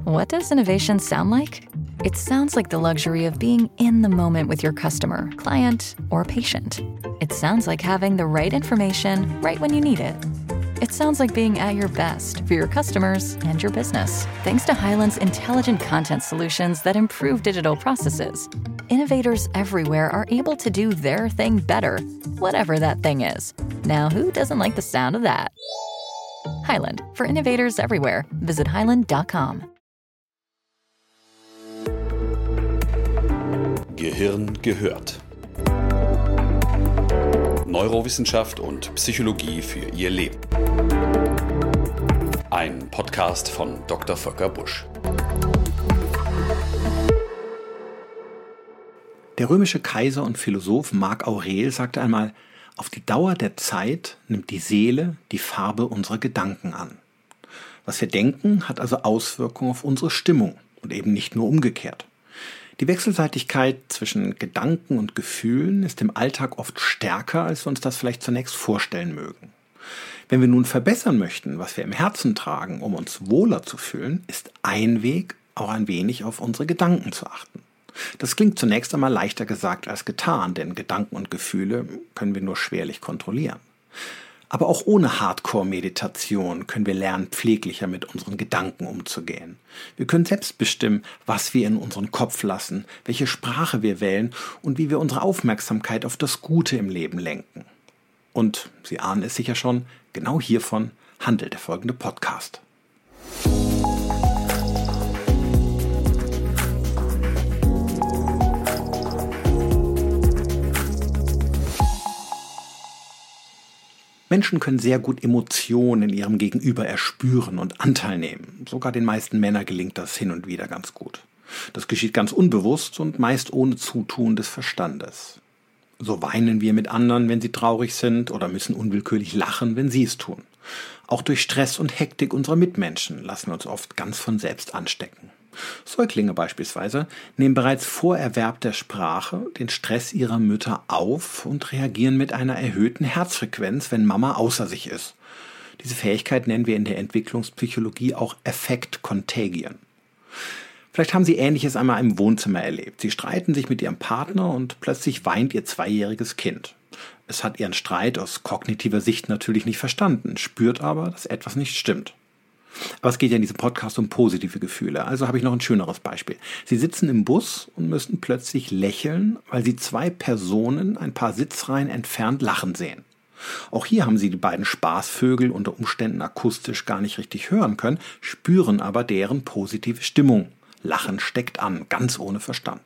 What does innovation sound like? It sounds like the luxury of being in the moment with your customer, client, or patient. It sounds like having the right information right when you need it. It sounds like being at your best for your customers and your business. Thanks to Hyland's intelligent content solutions that improve digital processes, innovators everywhere are able to do their thing better, whatever that thing is. Now, who doesn't like the sound of that? Hyland, for innovators everywhere. Visit hyland.com. Gehirn gehört. Neurowissenschaft und Psychologie für Ihr Leben. Ein Podcast von Dr. Volker Busch. Der römische Kaiser und Philosoph Marc Aurel sagte einmal: Auf die Dauer der Zeit nimmt die Seele die Farbe unserer Gedanken an. Was wir denken, hat also Auswirkungen auf unsere Stimmung und eben nicht nur umgekehrt. Die Wechselseitigkeit zwischen Gedanken und Gefühlen ist im Alltag oft stärker, als wir uns das vielleicht zunächst vorstellen mögen. Wenn wir nun verbessern möchten, was wir im Herzen tragen, um uns wohler zu fühlen, ist ein Weg, auch ein wenig auf unsere Gedanken zu achten. Das klingt zunächst einmal leichter gesagt als getan, denn Gedanken und Gefühle können wir nur schwerlich kontrollieren. Aber auch ohne Hardcore-Meditation können wir lernen, pfleglicher mit unseren Gedanken umzugehen. Wir können selbst bestimmen, was wir in unseren Kopf lassen, welche Sprache wir wählen und wie wir unsere Aufmerksamkeit auf das Gute im Leben lenken. Und, Sie ahnen es sicher schon, genau hiervon handelt der folgende Podcast. Menschen können sehr gut Emotionen in ihrem Gegenüber erspüren und Anteil nehmen. Sogar den meisten Männern gelingt das hin und wieder ganz gut. Das geschieht ganz unbewusst und meist ohne Zutun des Verstandes. So weinen wir mit anderen, wenn sie traurig sind, oder müssen unwillkürlich lachen, wenn sie es tun. Auch durch Stress und Hektik unserer Mitmenschen lassen wir uns oft ganz von selbst anstecken. Säuglinge beispielsweise nehmen bereits vor Erwerb der Sprache den Stress ihrer Mütter auf und reagieren mit einer erhöhten Herzfrequenz, wenn Mama außer sich ist. Diese Fähigkeit nennen wir in der Entwicklungspsychologie auch Affect Contagion. Vielleicht haben Sie Ähnliches einmal im Wohnzimmer erlebt. Sie streiten sich mit Ihrem Partner und plötzlich weint Ihr 2-jähriges Kind. Es hat Ihren Streit aus kognitiver Sicht natürlich nicht verstanden, spürt aber, dass etwas nicht stimmt. Aber es geht ja in diesem Podcast um positive Gefühle, also habe ich noch ein schöneres Beispiel. Sie sitzen im Bus und müssen plötzlich lächeln, weil Sie 2 Personen ein paar Sitzreihen entfernt lachen sehen. Auch hier haben Sie die beiden Spaßvögel unter Umständen akustisch gar nicht richtig hören können, spüren aber deren positive Stimmung. Lachen steckt an, ganz ohne Verstand.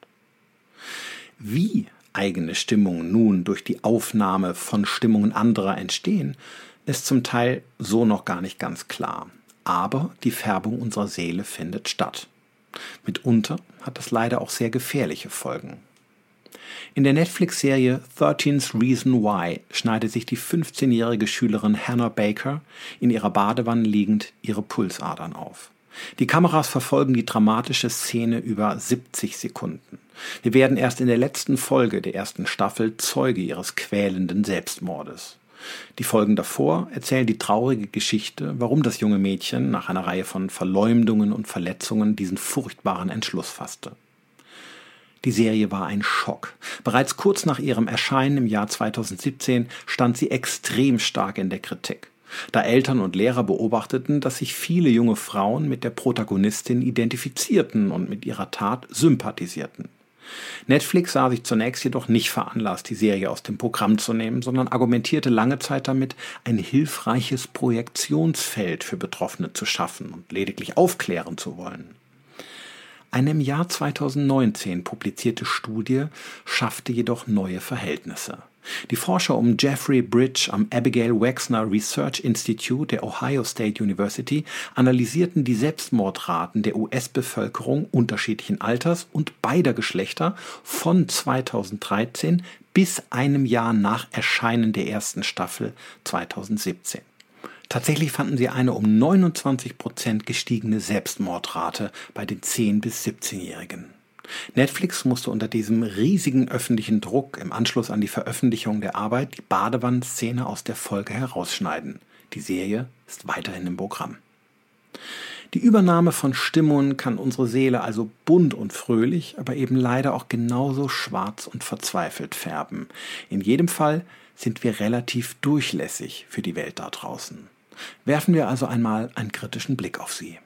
Wie eigene Stimmungen nun durch die Aufnahme von Stimmungen anderer entstehen, ist zum Teil so noch gar nicht ganz klar. Aber die Färbung unserer Seele findet statt. Mitunter hat das leider auch sehr gefährliche Folgen. In der Netflix-Serie 13th Reason Why schneidet sich die 15-jährige Schülerin Hannah Baker in ihrer Badewanne liegend ihre Pulsadern auf. Die Kameras verfolgen die dramatische Szene über 70 Sekunden. Wir werden erst in der letzten Folge der ersten Staffel Zeuge ihres quälenden Selbstmordes. Die Folgen davor erzählen die traurige Geschichte, warum das junge Mädchen nach einer Reihe von Verleumdungen und Verletzungen diesen furchtbaren Entschluss fasste. Die Serie war ein Schock. Bereits kurz nach ihrem Erscheinen im Jahr 2017 stand sie extrem stark in der Kritik, da Eltern und Lehrer beobachteten, dass sich viele junge Frauen mit der Protagonistin identifizierten und mit ihrer Tat sympathisierten. Netflix sah sich zunächst jedoch nicht veranlasst, die Serie aus dem Programm zu nehmen, sondern argumentierte lange Zeit damit, ein hilfreiches Projektionsfeld für Betroffene zu schaffen und lediglich aufklären zu wollen. Eine im Jahr 2019 publizierte Studie schaffte jedoch neue Verhältnisse. Die Forscher um Jeffrey Bridge am Abigail Wexner Research Institute der Ohio State University analysierten die Selbstmordraten der US-Bevölkerung unterschiedlichen Alters und beider Geschlechter von 2013 bis einem Jahr nach Erscheinen der ersten Staffel 2017. Tatsächlich fanden sie eine um 29% gestiegene Selbstmordrate bei den 10- bis 17-Jährigen. Netflix musste unter diesem riesigen öffentlichen Druck im Anschluss an die Veröffentlichung der Arbeit die Badewannenszene aus der Folge herausschneiden. Die Serie ist weiterhin im Programm. Die Übernahme von Stimmungen kann unsere Seele also bunt und fröhlich, aber eben leider auch genauso schwarz und verzweifelt färben. In jedem Fall sind wir relativ durchlässig für die Welt da draußen. Werfen wir also einmal einen kritischen Blick auf sie.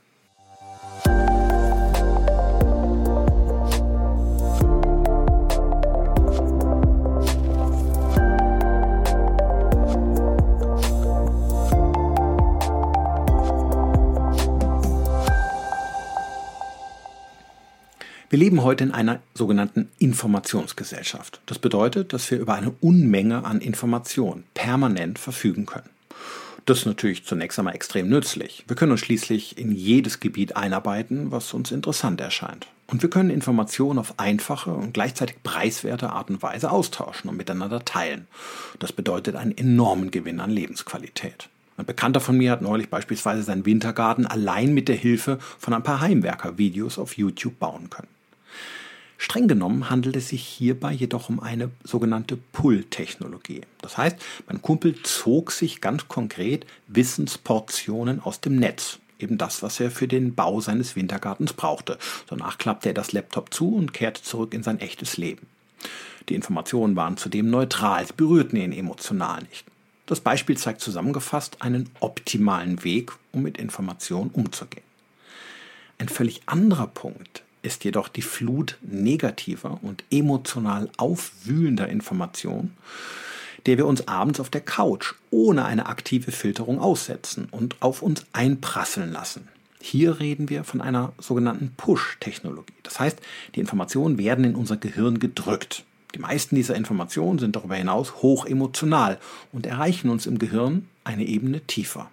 Wir leben heute in einer sogenannten Informationsgesellschaft. Das bedeutet, dass wir über eine Unmenge an Informationen permanent verfügen können. Das ist natürlich zunächst einmal extrem nützlich. Wir können uns schließlich in jedes Gebiet einarbeiten, was uns interessant erscheint. Und wir können Informationen auf einfache und gleichzeitig preiswerte Art und Weise austauschen und miteinander teilen. Das bedeutet einen enormen Gewinn an Lebensqualität. Ein Bekannter von mir hat neulich beispielsweise seinen Wintergarten allein mit der Hilfe von ein paar Heimwerker-Videos auf YouTube bauen können. Streng genommen handelt es sich hierbei jedoch um eine sogenannte Pull-Technologie. Das heißt, mein Kumpel zog sich ganz konkret Wissensportionen aus dem Netz. Eben das, was er für den Bau seines Wintergartens brauchte. Danach klappte er das Laptop zu und kehrte zurück in sein echtes Leben. Die Informationen waren zudem neutral, sie berührten ihn emotional nicht. Das Beispiel zeigt zusammengefasst einen optimalen Weg, um mit Informationen umzugehen. Ein völlig anderer Punkt ist jedoch die Flut negativer und emotional aufwühlender Informationen, der wir uns abends auf der Couch ohne eine aktive Filterung aussetzen und auf uns einprasseln lassen. Hier reden wir von einer sogenannten Push-Technologie. Das heißt, die Informationen werden in unser Gehirn gedrückt. Die meisten dieser Informationen sind darüber hinaus hoch emotional und erreichen uns im Gehirn eine Ebene tiefer.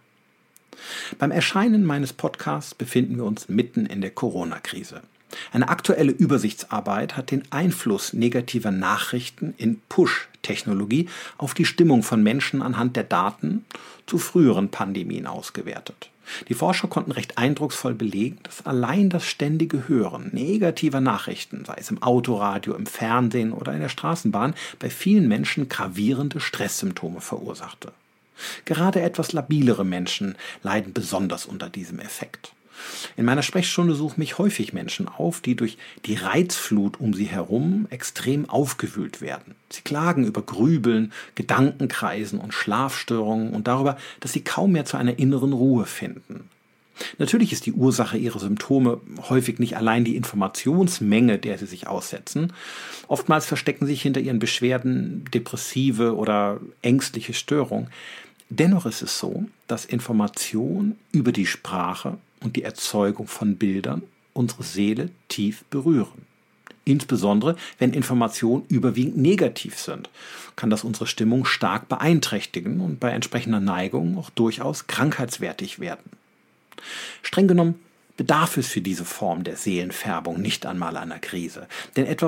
Beim Erscheinen meines Podcasts befinden wir uns mitten in der Corona-Krise. Eine aktuelle Übersichtsarbeit hat den Einfluss negativer Nachrichten in Push-Technologie auf die Stimmung von Menschen anhand der Daten zu früheren Pandemien ausgewertet. Die Forscher konnten recht eindrucksvoll belegen, dass allein das ständige Hören negativer Nachrichten, sei es im Autoradio, im Fernsehen oder in der Straßenbahn, bei vielen Menschen gravierende Stresssymptome verursachte. Gerade etwas labilere Menschen leiden besonders unter diesem Effekt. In meiner Sprechstunde suchen mich häufig Menschen auf, die durch die Reizflut um sie herum extrem aufgewühlt werden. Sie klagen über Grübeln, Gedankenkreisen und Schlafstörungen und darüber, dass sie kaum mehr zu einer inneren Ruhe finden. Natürlich ist die Ursache ihrer Symptome häufig nicht allein die Informationsmenge, der sie sich aussetzen. Oftmals verstecken sich hinter ihren Beschwerden depressive oder ängstliche Störungen. Dennoch ist es so, dass Information über die Sprache und die Erzeugung von Bildern unsere Seele tief berühren. Insbesondere, wenn Informationen überwiegend negativ sind, kann das unsere Stimmung stark beeinträchtigen und bei entsprechender Neigung auch durchaus krankheitswertig werden. Streng genommen bedarf es für diese Form der Seelenfärbung nicht einmal einer Krise, denn etwa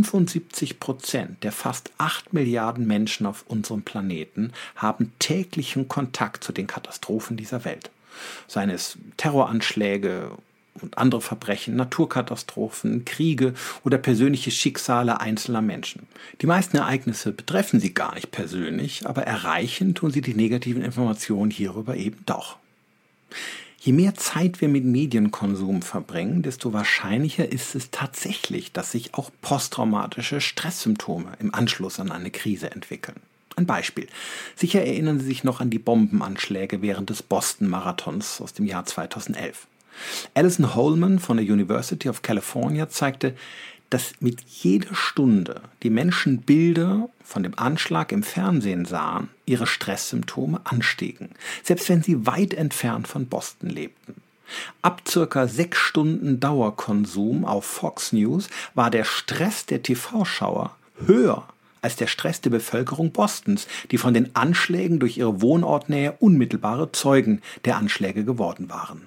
75% der fast 8 Milliarden Menschen auf unserem Planeten haben täglichen Kontakt zu den Katastrophen dieser Welt. Seien es Terroranschläge und andere Verbrechen, Naturkatastrophen, Kriege oder persönliche Schicksale einzelner Menschen. Die meisten Ereignisse betreffen sie gar nicht persönlich, aber erreichen tun sie die negativen Informationen hierüber eben doch. Je mehr Zeit wir mit Medienkonsum verbringen, desto wahrscheinlicher ist es tatsächlich, dass sich auch posttraumatische Stresssymptome im Anschluss an eine Krise entwickeln. Ein Beispiel. Sicher erinnern Sie sich noch an die Bombenanschläge während des Boston-Marathons aus dem Jahr 2011. Alison Holman von der University of California zeigte, dass mit jeder Stunde die Menschen Bilder von dem Anschlag im Fernsehen sahen, ihre Stresssymptome anstiegen, selbst wenn sie weit entfernt von Boston lebten. Ab circa 6 Stunden Dauerkonsum auf Fox News war der Stress der TV-Schauer höher als der Stress der Bevölkerung Bostons, die von den Anschlägen durch ihre Wohnortnähe unmittelbare Zeugen der Anschläge geworden waren.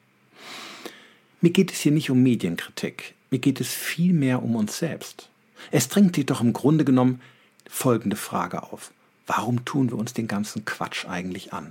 Mir geht es hier nicht um Medienkritik, mir geht es vielmehr um uns selbst. Es drängt sich doch im Grunde genommen folgende Frage auf: Warum tun wir uns den ganzen Quatsch eigentlich an?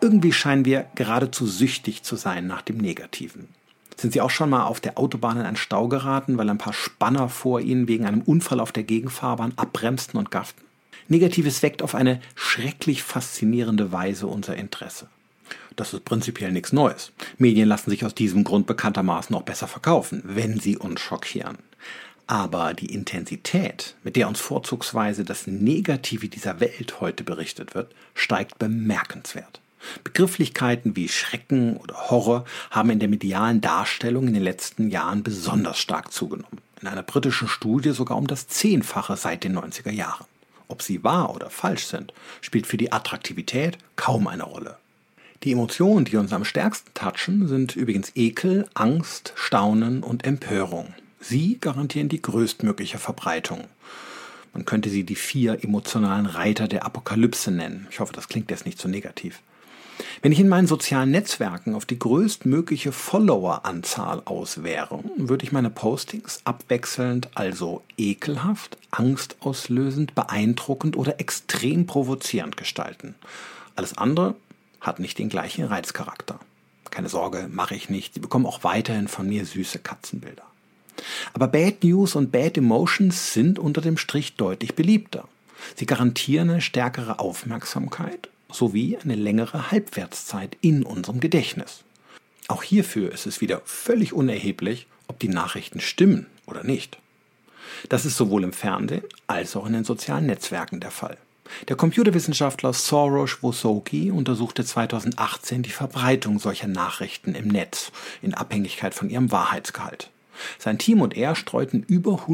Irgendwie scheinen wir geradezu süchtig zu sein nach dem Negativen. Sind Sie auch schon mal auf der Autobahn in einen Stau geraten, weil ein paar Spanner vor Ihnen wegen einem Unfall auf der Gegenfahrbahn abbremsten und gafften? Negatives weckt auf eine schrecklich faszinierende Weise unser Interesse. Das ist prinzipiell nichts Neues. Medien lassen sich aus diesem Grund bekanntermaßen auch besser verkaufen, wenn sie uns schockieren. Aber die Intensität, mit der uns vorzugsweise das Negative dieser Welt heute berichtet wird, steigt bemerkenswert. Begrifflichkeiten wie Schrecken oder Horror haben in der medialen Darstellung in den letzten Jahren besonders stark zugenommen. In einer britischen Studie sogar um das 10-fache seit den 90er Jahren. Ob sie wahr oder falsch sind, spielt für die Attraktivität kaum eine Rolle. Die Emotionen, die uns am stärksten touchen, sind übrigens Ekel, Angst, Staunen und Empörung. Sie garantieren die größtmögliche Verbreitung. Man könnte sie die 4 emotionalen Reiter der Apokalypse nennen. Ich hoffe, das klingt jetzt nicht so negativ. Wenn ich in meinen sozialen Netzwerken auf die größtmögliche Followeranzahl auswäre, würde ich meine Postings abwechselnd also ekelhaft, angstauslösend, beeindruckend oder extrem provozierend gestalten. Alles andere hat nicht den gleichen Reizcharakter. Keine Sorge, mache ich nicht. Sie bekommen auch weiterhin von mir süße Katzenbilder. Aber Bad News und Bad Emotions sind unter dem Strich deutlich beliebter. Sie garantieren eine stärkere Aufmerksamkeit sowie eine längere Halbwertszeit in unserem Gedächtnis. Auch hierfür ist es wieder völlig unerheblich, ob die Nachrichten stimmen oder nicht. Das ist sowohl im Fernsehen als auch in den sozialen Netzwerken der Fall. Der Computerwissenschaftler Soroush Vosoki untersuchte 2018 die Verbreitung solcher Nachrichten im Netz in Abhängigkeit von ihrem Wahrheitsgehalt. Sein Team und er streuten über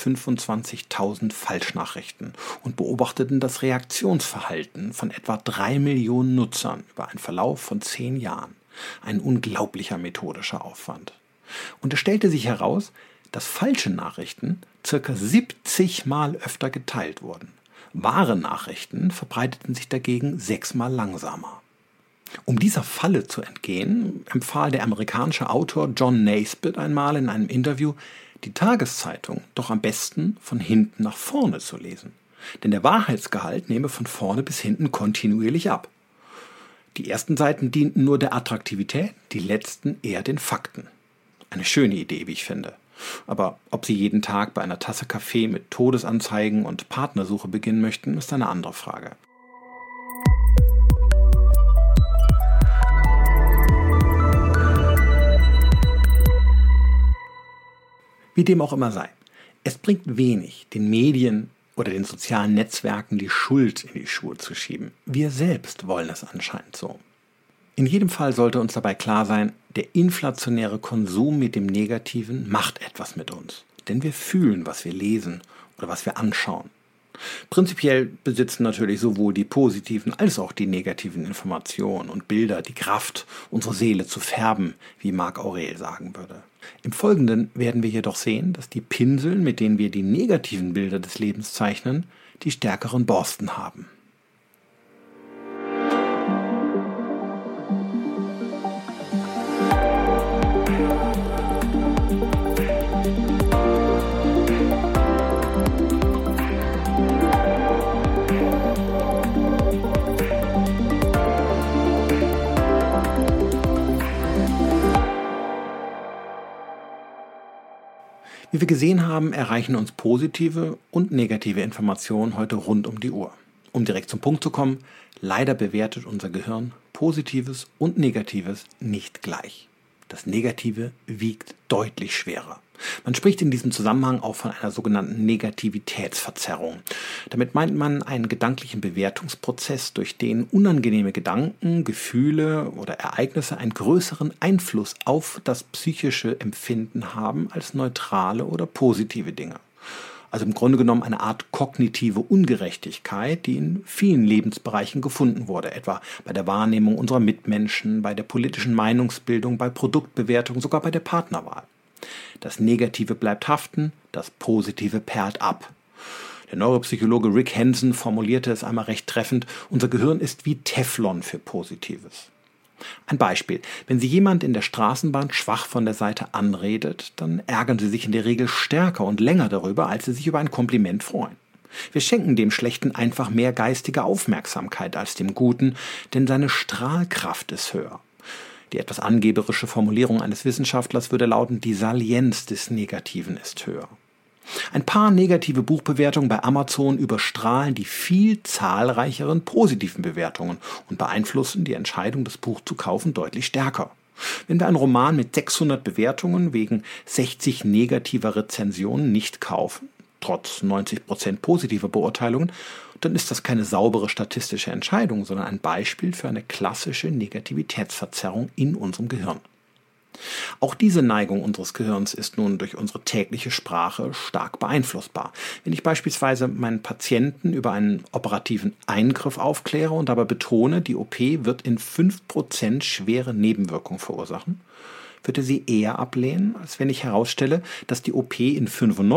125.000 Falschnachrichten und beobachteten das Reaktionsverhalten von etwa 3 Millionen Nutzern über einen Verlauf von 10 Jahren. Ein unglaublicher methodischer Aufwand. Und es stellte sich heraus, dass falsche Nachrichten ca. 70 Mal öfter geteilt wurden. Wahre Nachrichten verbreiteten sich dagegen 6 Mal langsamer. Um dieser Falle zu entgehen, empfahl der amerikanische Autor John Naisbitt einmal in einem Interview, die Tageszeitung doch am besten von hinten nach vorne zu lesen. Denn der Wahrheitsgehalt nehme von vorne bis hinten kontinuierlich ab. Die ersten Seiten dienten nur der Attraktivität, die letzten eher den Fakten. Eine schöne Idee, wie ich finde. Aber ob Sie jeden Tag bei einer Tasse Kaffee mit Todesanzeigen und Partnersuche beginnen möchten, ist eine andere Frage. Wie dem auch immer sei, es bringt wenig, den Medien oder den sozialen Netzwerken die Schuld in die Schuhe zu schieben. Wir selbst wollen es anscheinend so. In jedem Fall sollte uns dabei klar sein, der inflationäre Konsum mit dem Negativen macht etwas mit uns. Denn wir fühlen, was wir lesen oder was wir anschauen. Prinzipiell besitzen natürlich sowohl die positiven als auch die negativen Informationen und Bilder die Kraft, unsere Seele zu färben, wie Marc Aurel sagen würde. Im Folgenden werden wir jedoch sehen, dass die Pinsel, mit denen wir die negativen Bilder des Lebens zeichnen, die stärkeren Borsten haben. Wie wir gesehen haben, erreichen uns positive und negative Informationen heute rund um die Uhr. Um direkt zum Punkt zu kommen, leider bewertet unser Gehirn Positives und Negatives nicht gleich. Das Negative wiegt deutlich schwerer. Man spricht in diesem Zusammenhang auch von einer sogenannten Negativitätsverzerrung. Damit meint man einen gedanklichen Bewertungsprozess, durch den unangenehme Gedanken, Gefühle oder Ereignisse einen größeren Einfluss auf das psychische Empfinden haben als neutrale oder positive Dinge. Also im Grunde genommen eine Art kognitive Ungerechtigkeit, die in vielen Lebensbereichen gefunden wurde, etwa bei der Wahrnehmung unserer Mitmenschen, bei der politischen Meinungsbildung, bei Produktbewertung, sogar bei der Partnerwahl. Das Negative bleibt haften, das Positive perlt ab. Der Neuropsychologe Rick Hanson formulierte es einmal recht treffend: Unser Gehirn ist wie Teflon für Positives. Ein Beispiel: Wenn Sie jemand in der Straßenbahn schwach von der Seite anredet, dann ärgern Sie sich in der Regel stärker und länger darüber, als Sie sich über ein Kompliment freuen. Wir schenken dem Schlechten einfach mehr geistige Aufmerksamkeit als dem Guten, denn seine Strahlkraft ist höher. Die etwas angeberische Formulierung eines Wissenschaftlers würde lauten, die Salienz des Negativen ist höher. Ein paar negative Buchbewertungen bei Amazon überstrahlen die viel zahlreicheren positiven Bewertungen und beeinflussen die Entscheidung, das Buch zu kaufen, deutlich stärker. Wenn wir einen Roman mit 600 Bewertungen wegen 60 negativer Rezensionen nicht kaufen, trotz 90% positiver Beurteilungen, dann ist das keine saubere statistische Entscheidung, sondern ein Beispiel für eine klassische Negativitätsverzerrung in unserem Gehirn. Auch diese Neigung unseres Gehirns ist nun durch unsere tägliche Sprache stark beeinflussbar. Wenn ich beispielsweise meinen Patienten über einen operativen Eingriff aufkläre und dabei betone, die OP wird in 5% schwere Nebenwirkungen verursachen, wird er sie eher ablehnen, als wenn ich herausstelle, dass die OP in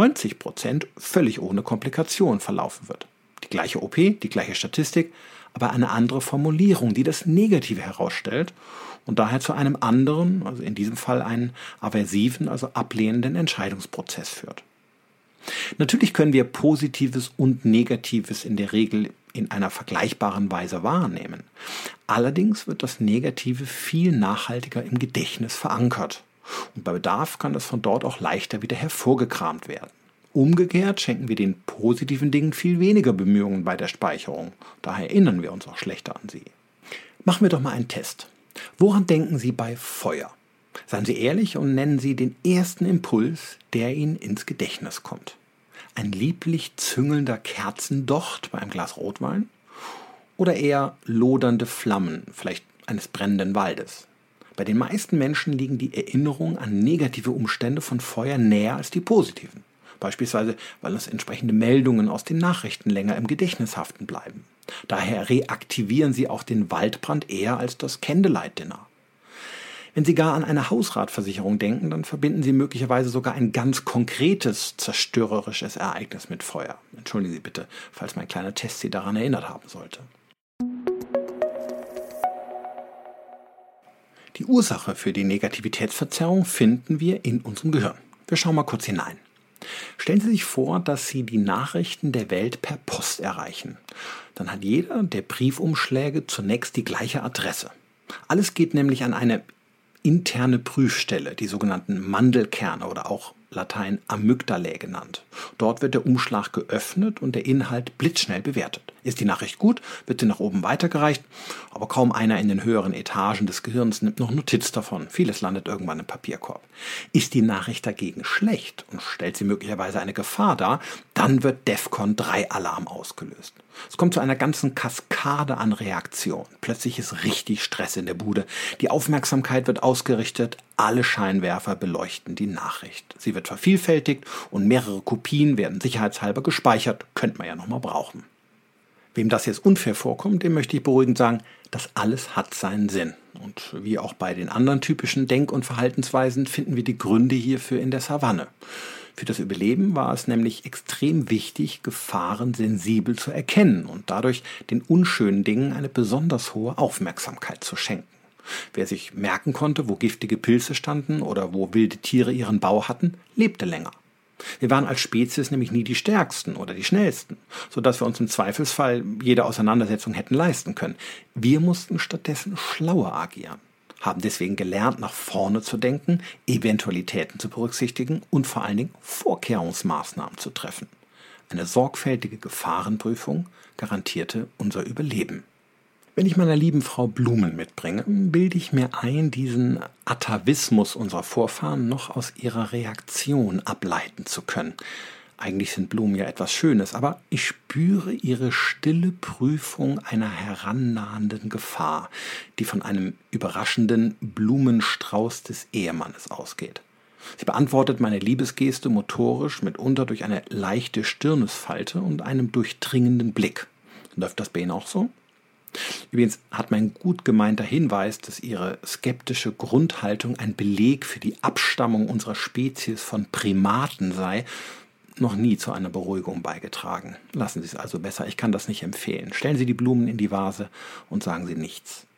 95% völlig ohne Komplikation verlaufen wird. Die gleiche OP, die gleiche Statistik, aber eine andere Formulierung, die das Negative herausstellt und daher zu einem anderen, also in diesem Fall einen aversiven, also ablehnenden Entscheidungsprozess führt. Natürlich können wir Positives und Negatives in der Regel in einer vergleichbaren Weise wahrnehmen. Allerdings wird das Negative viel nachhaltiger im Gedächtnis verankert. Und bei Bedarf kann das von dort auch leichter wieder hervorgekramt werden. Umgekehrt schenken wir den positiven Dingen viel weniger Bemühungen bei der Speicherung. Daher erinnern wir uns auch schlechter an sie. Machen wir doch mal einen Test. Woran denken Sie bei Feuer? Seien Sie ehrlich und nennen Sie den ersten Impuls, der Ihnen ins Gedächtnis kommt. Ein lieblich züngelnder Kerzendocht bei einem Glas Rotwein? Oder eher lodernde Flammen, vielleicht eines brennenden Waldes? Bei den meisten Menschen liegen die Erinnerungen an negative Umstände von Feuer näher als die positiven. Beispielsweise, weil uns entsprechende Meldungen aus den Nachrichten länger im Gedächtnis haften bleiben. Daher reaktivieren sie auch den Waldbrand eher als das Candlelight-Dinner. Wenn Sie gar an eine Hausratversicherung denken, dann verbinden Sie möglicherweise sogar ein ganz konkretes, zerstörerisches Ereignis mit Feuer. Entschuldigen Sie bitte, falls mein kleiner Test Sie daran erinnert haben sollte. Die Ursache für die Negativitätsverzerrung finden wir in unserem Gehirn. Wir schauen mal kurz hinein. Stellen Sie sich vor, dass Sie die Nachrichten der Welt per Post erreichen. Dann hat jeder der Briefumschläge zunächst die gleiche Adresse. Alles geht nämlich an eine interne Prüfstelle, die sogenannten Mandelkerne oder auch Latein Amygdalae genannt. Dort wird der Umschlag geöffnet und der Inhalt blitzschnell bewertet. Ist die Nachricht gut, wird sie nach oben weitergereicht, aber kaum einer in den höheren Etagen des Gehirns nimmt noch Notiz davon. Vieles landet irgendwann im Papierkorb. Ist die Nachricht dagegen schlecht und stellt sie möglicherweise eine Gefahr dar, dann wird DEFCON 3 Alarm ausgelöst. Es kommt zu einer ganzen Kaskade an Reaktionen. Plötzlich ist richtig Stress in der Bude. Die Aufmerksamkeit wird ausgerichtet, alle Scheinwerfer beleuchten die Nachricht. Sie wird vervielfältigt und mehrere Kopien werden sicherheitshalber gespeichert. Könnte man ja nochmal brauchen. Wem das jetzt unfair vorkommt, dem möchte ich beruhigend sagen, das alles hat seinen Sinn. Und wie auch bei den anderen typischen Denk- und Verhaltensweisen finden wir die Gründe hierfür in der Savanne. Für das Überleben war es nämlich extrem wichtig, Gefahren sensibel zu erkennen und dadurch den unschönen Dingen eine besonders hohe Aufmerksamkeit zu schenken. Wer sich merken konnte, wo giftige Pilze standen oder wo wilde Tiere ihren Bau hatten, lebte länger. Wir waren als Spezies nämlich nie die Stärksten oder die Schnellsten, sodass wir uns im Zweifelsfall jede Auseinandersetzung hätten leisten können. Wir mussten stattdessen schlauer agieren, haben deswegen gelernt, nach vorne zu denken, Eventualitäten zu berücksichtigen und vor allen Dingen Vorkehrungsmaßnahmen zu treffen. Eine sorgfältige Gefahrenprüfung garantierte unser Überleben. Wenn ich meiner lieben Frau Blumen mitbringe, bilde ich mir ein, diesen Atavismus unserer Vorfahren noch aus ihrer Reaktion ableiten zu können. Eigentlich sind Blumen ja etwas Schönes, aber ich spüre ihre stille Prüfung einer herannahenden Gefahr, die von einem überraschenden Blumenstrauß des Ehemannes ausgeht. Sie beantwortet meine Liebesgeste motorisch, mitunter durch eine leichte Stirnesfalte und einem durchdringenden Blick. Läuft das bei Ihnen auch so? Übrigens hat mein gut gemeinter Hinweis, dass ihre skeptische Grundhaltung ein Beleg für die Abstammung unserer Spezies von Primaten sei, noch nie zu einer Beruhigung beigetragen. Lassen Sie es also besser, ich kann das nicht empfehlen. Stellen Sie die Blumen in die Vase und sagen Sie nichts.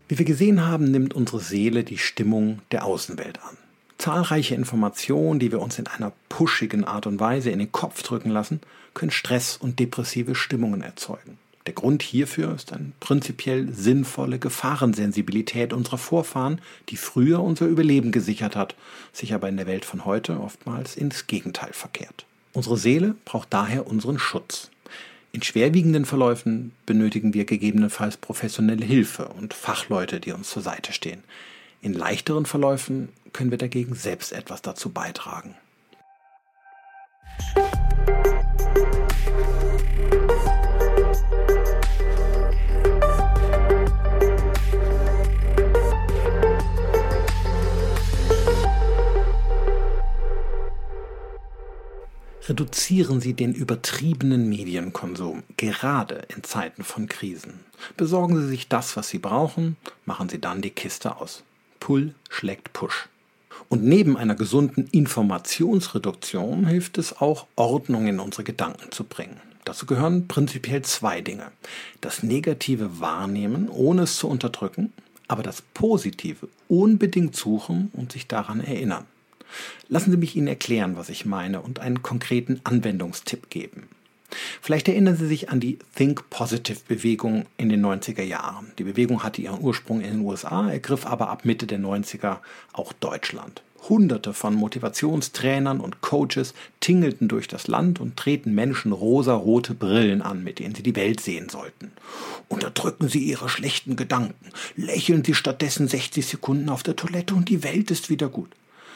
Wie wir gesehen haben, nimmt unsere Seele die Stimmung der Außenwelt an. Zahlreiche Informationen, die wir uns in einer pushigen Art und Weise in den Kopf drücken lassen, können Stress und depressive Stimmungen erzeugen. Der Grund hierfür ist eine prinzipiell sinnvolle Gefahrensensibilität unserer Vorfahren, die früher unser Überleben gesichert hat, sich aber in der Welt von heute oftmals ins Gegenteil verkehrt. Unsere Seele braucht daher unseren Schutz. In schwerwiegenden Verläufen benötigen wir gegebenenfalls professionelle Hilfe und Fachleute, die uns zur Seite stehen. In leichteren Verläufen können wir dagegen selbst etwas dazu beitragen. Reduzieren Sie den übertriebenen Medienkonsum, gerade in Zeiten von Krisen. Besorgen Sie sich das, was Sie brauchen, machen Sie dann die Kiste aus. Pull schlägt Push. Und neben einer gesunden Informationsreduktion hilft es auch, Ordnung in unsere Gedanken zu bringen. Dazu gehören prinzipiell 2 Dinge. Das Negative wahrnehmen, ohne es zu unterdrücken, aber das Positive unbedingt suchen und sich daran erinnern. Lassen Sie mich Ihnen erklären, was ich meine und einen konkreten Anwendungstipp geben. Vielleicht erinnern Sie sich an die Think Positive-Bewegung in den 90er Jahren. Die Bewegung hatte ihren Ursprung in den USA, ergriff aber ab Mitte der 90er auch Deutschland. Hunderte von Motivationstrainern und Coaches tingelten durch das Land und drehten Menschen rosarote Brillen an, mit denen sie die Welt sehen sollten. Unterdrücken Sie Ihre schlechten Gedanken, lächeln Sie stattdessen 60 Sekunden auf der Toilette und die Welt ist wieder gut.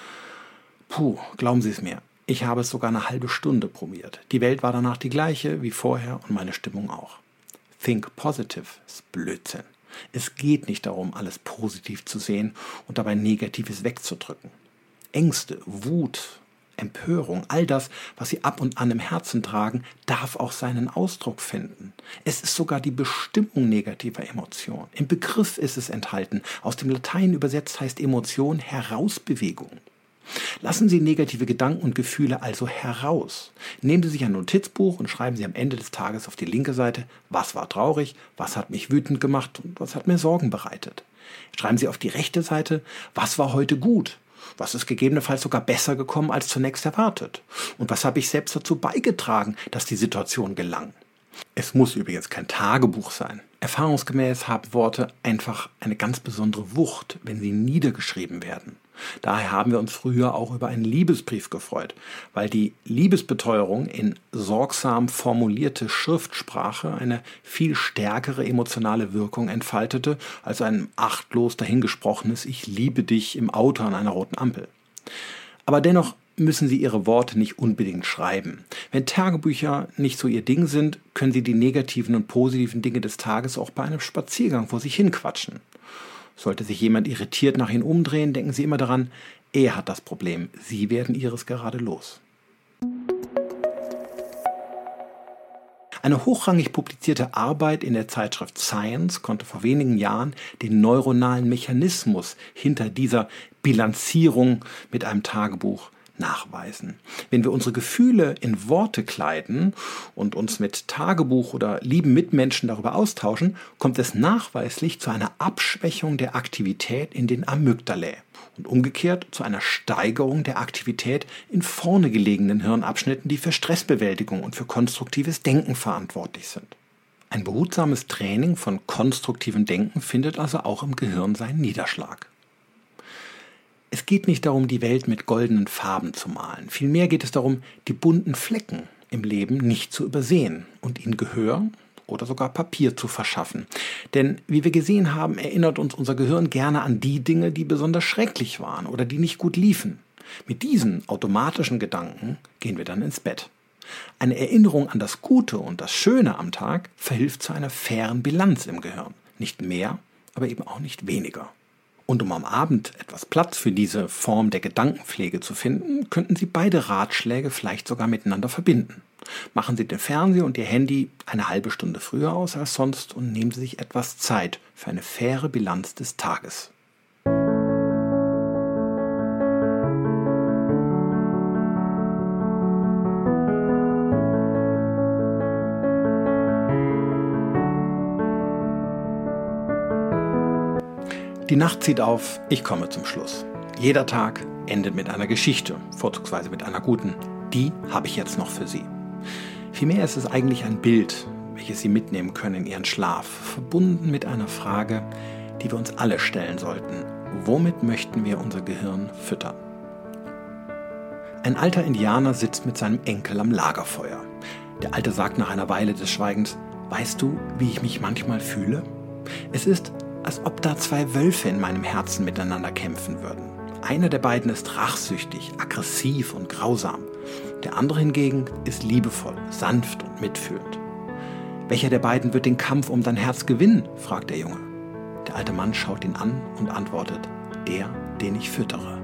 Puh, glauben Sie es mir, ich habe es sogar eine halbe Stunde probiert. Die Welt war danach die gleiche wie vorher und meine Stimmung auch. Think Positive ist Blödsinn. Es geht nicht darum, alles positiv zu sehen und dabei Negatives wegzudrücken. Ängste, Wut, Empörung, all das, was Sie ab und an im Herzen tragen, darf auch seinen Ausdruck finden. Es ist sogar die Bestimmung negativer Emotionen. Im Begriff ist es enthalten. Aus dem Latein übersetzt heißt Emotion Herausbewegung. Lassen Sie negative Gedanken und Gefühle also heraus. Nehmen Sie sich ein Notizbuch und schreiben Sie am Ende des Tages auf die linke Seite, was war traurig, was hat mich wütend gemacht und was hat mir Sorgen bereitet. Schreiben Sie auf die rechte Seite, was war heute gut, was ist gegebenenfalls sogar besser gekommen als zunächst erwartet und was habe ich selbst dazu beigetragen, dass die Situation gelang. Es muss übrigens kein Tagebuch sein. Erfahrungsgemäß haben Worte einfach eine ganz besondere Wucht, wenn sie niedergeschrieben werden. Daher haben wir uns früher auch über einen Liebesbrief gefreut, weil die Liebesbeteuerung in sorgsam formulierte Schriftsprache eine viel stärkere emotionale Wirkung entfaltete als ein achtlos dahingesprochenes Ich liebe dich im Auto an einer roten Ampel. Aber dennoch müssen Sie Ihre Worte nicht unbedingt schreiben. Wenn Tagebücher nicht so Ihr Ding sind, können Sie die negativen und positiven Dinge des Tages auch bei einem Spaziergang vor sich hinquatschen. Sollte sich jemand irritiert nach Ihnen umdrehen, denken Sie immer daran, er hat das Problem, Sie werden Ihres gerade los. Eine hochrangig publizierte Arbeit in der Zeitschrift Science konnte vor wenigen Jahren den neuronalen Mechanismus hinter dieser Bilanzierung mit einem Tagebuch nachweisen. Wenn wir unsere Gefühle in Worte kleiden und uns mit Tagebuch oder lieben Mitmenschen darüber austauschen, kommt es nachweislich zu einer Abschwächung der Aktivität in den Amygdalae und umgekehrt zu einer Steigerung der Aktivität in vorne gelegenen Hirnabschnitten, die für Stressbewältigung und für konstruktives Denken verantwortlich sind. Ein behutsames Training von konstruktivem Denken findet also auch im Gehirn seinen Niederschlag. Es geht nicht darum, die Welt mit goldenen Farben zu malen. Vielmehr geht es darum, die bunten Flecken im Leben nicht zu übersehen und ihnen Gehör oder sogar Papier zu verschaffen. Denn wie wir gesehen haben, erinnert uns unser Gehirn gerne an die Dinge, die besonders schrecklich waren oder die nicht gut liefen. Mit diesen automatischen Gedanken gehen wir dann ins Bett. Eine Erinnerung an das Gute und das Schöne am Tag verhilft zu einer fairen Bilanz im Gehirn. Nicht mehr, aber eben auch nicht weniger. Und um am Abend etwas Platz für diese Form der Gedankenpflege zu finden, könnten Sie beide Ratschläge vielleicht sogar miteinander verbinden. Machen Sie den Fernseher und Ihr Handy eine halbe Stunde früher aus als sonst und nehmen Sie sich etwas Zeit für eine faire Bilanz des Tages. Die Nacht zieht auf, ich komme zum Schluss. Jeder Tag endet mit einer Geschichte, vorzugsweise mit einer guten. Die habe ich jetzt noch für Sie. Vielmehr ist es eigentlich ein Bild, welches Sie mitnehmen können in Ihren Schlaf, verbunden mit einer Frage, die wir uns alle stellen sollten. Womit möchten wir unser Gehirn füttern? Ein alter Indianer sitzt mit seinem Enkel am Lagerfeuer. Der Alte sagt nach einer Weile des Schweigens: Weißt du, wie ich mich manchmal fühle? Es ist, als ob da zwei Wölfe in meinem Herzen miteinander kämpfen würden. Einer der beiden ist rachsüchtig, aggressiv und grausam. Der andere hingegen ist liebevoll, sanft und mitfühlend. Welcher der beiden wird den Kampf um dein Herz gewinnen? Fragt der Junge. Der alte Mann schaut ihn an und antwortet: Der, den ich füttere.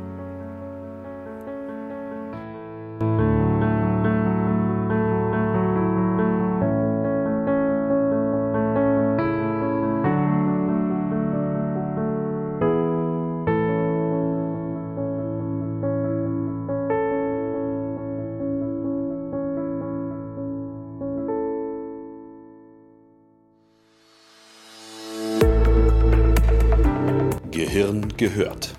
Gehirn gehört.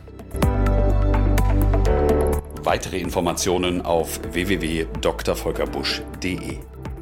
Weitere Informationen auf www.drvolkerbusch.de.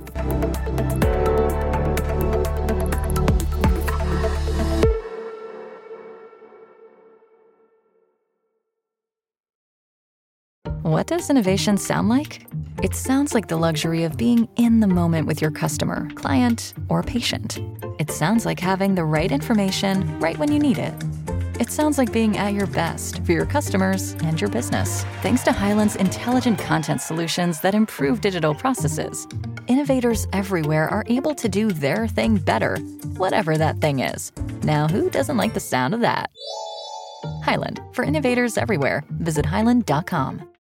What does innovation sound like? It sounds like the luxury of being in the moment with your customer, client, or patient. It sounds like having the right information right when you need it. It sounds like being at your best for your customers and your business. Thanks to Hyland's intelligent content solutions that improve digital processes, innovators everywhere are able to do their thing better, whatever that thing is. Now, who doesn't like the sound of that? Hyland, for innovators everywhere. Visit hyland.com.